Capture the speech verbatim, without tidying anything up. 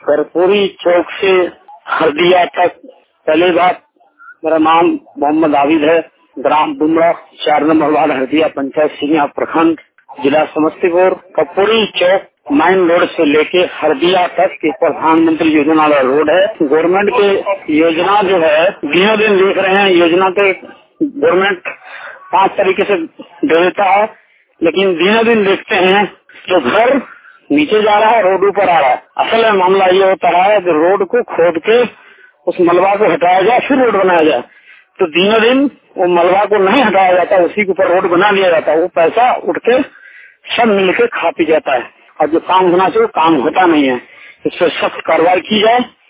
कर्पूरी चौक से हरदिया तक। पहली बात, मेरा नाम मोहम्मद आबिद है, ग्राम बुमरा, चार नंबर वार्ड, हरदिया पंचायत, सिंगिया प्रखंड, जिला समस्तीपुर। कर्पूरी चौक मेन रोड से लेके हरदिया तक की प्रधानमंत्री योजना वाला रोड है। गवर्नमेंट के योजना जो है दिनों दिन देख रहे हैं, योजना तो गवर्नमेंट पांच तरीके से दे देता है, लेकिन दिनों दिन देखते हैं जो घर नीचे जा रहा है, रोड ऊपर आ रहा है। असल में मामला ये होता है कि रोड को खोद के उस मलबा को हटाया जाए, फिर रोड बनाया जाए। तो दिनों दिन वो मलबा को नहीं हटाया जाता, उसी के ऊपर रोड बना लिया जाता है। वो पैसा उठ के सब मिलके खा पी जाता है, और जो काम होना चाहिए काम होता नहीं है। इस पर सख्त कार्रवाई की जाए।